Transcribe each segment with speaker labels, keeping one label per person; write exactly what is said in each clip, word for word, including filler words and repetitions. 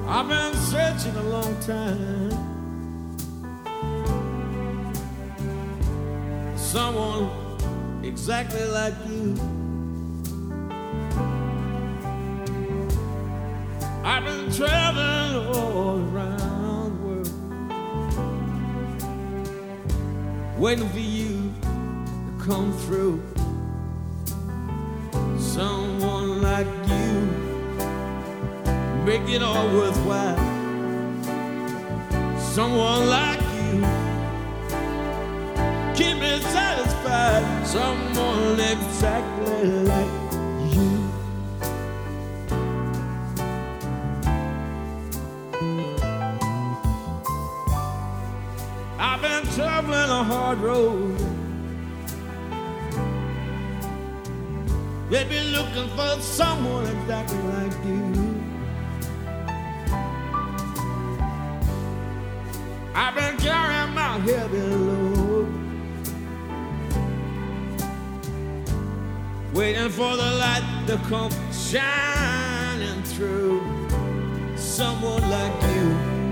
Speaker 1: I've been searching a long time. Someone exactly like you. I've been traveling all around the world, waiting for you to come through. Someone like you, make it all worthwhile. Someone like you, keep me satisfied. Someone exactly like you. I've been traveling a hard road, maybe looking for someone exactly like you. I've been carrying my heavy load, waiting for the light to come shining through. Someone like you,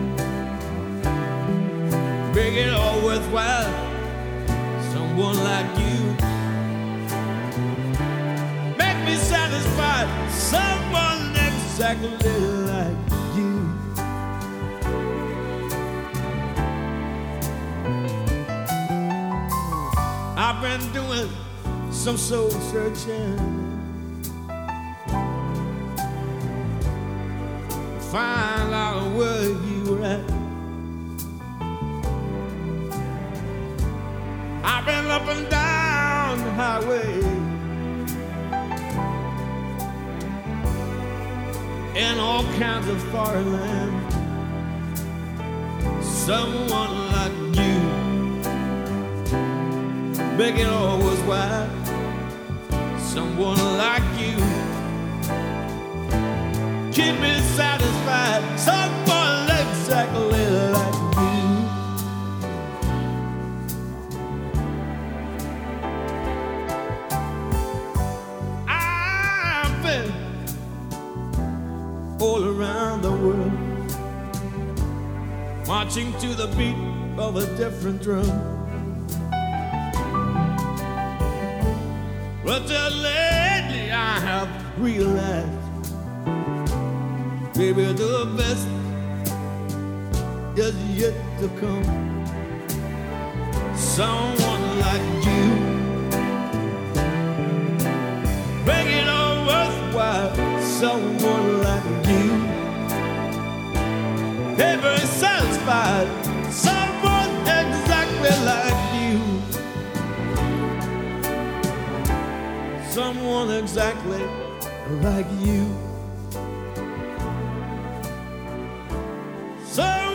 Speaker 1: make it all worthwhile. Someone like you, make me satisfied. Someone exactly like you. I've been doing some soul searching, find out where you were at. I've been up and down the highway, in all kinds of foreign lands. Someone like you, make it all worthwhile. Someone like you, keep me satisfied. Someone exactly like you. I've been all around the world, marching to the beat of a different drum. But just lately I have realized, baby, the best is yet to come. Someone like you, make it all worthwhile. Someone like you, never satisfied. Someone exactly like you. Someone exactly like you. So